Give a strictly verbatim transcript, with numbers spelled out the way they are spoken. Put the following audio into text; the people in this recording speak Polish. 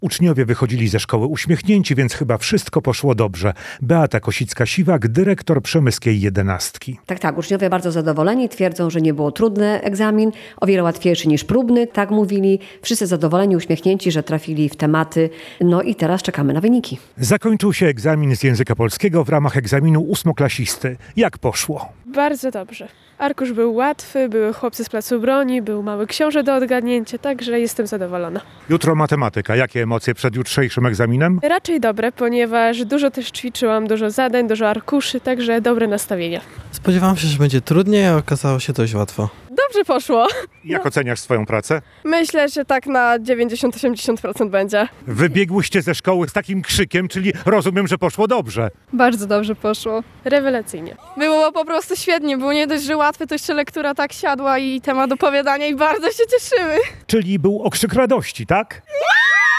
Uczniowie wychodzili ze szkoły uśmiechnięci, więc chyba wszystko poszło dobrze. Beata Kosicka-Siwak, dyrektor przemyskiej jedenastki. Tak, tak. Uczniowie bardzo zadowoleni. Twierdzą, że nie było trudny egzamin, o wiele łatwiejszy niż próbny. Tak mówili. Wszyscy zadowoleni, uśmiechnięci, że trafili w tematy. No i teraz czekamy na wyniki. Zakończył się egzamin z języka polskiego w ramach egzaminu ósmoklasisty. Jak poszło? Bardzo dobrze. Arkusz był łatwy, były chłopcy z placu broni, był mały książę do odgadnięcia, także jestem zadowolona. Jutro matematyka. Jakie emocje przed jutrzejszym egzaminem? Raczej dobre, ponieważ dużo też ćwiczyłam, dużo zadań, dużo arkuszy, także dobre nastawienia. Spodziewałam się, że będzie trudniej, a okazało się dość łatwo. Dobrze poszło. Jak oceniasz swoją pracę? Myślę, że tak na dziewięćdziesiąt do osiemdziesięciu procent będzie. Wybiegłyście ze szkoły z takim krzykiem, czyli rozumiem, że poszło dobrze. Bardzo dobrze poszło. Rewelacyjnie. Było po prostu świetnie, było nie dość, że łatwe, to jeszcze lektura tak siadła i temat opowiadania i bardzo się cieszymy. Czyli był okrzyk radości, tak?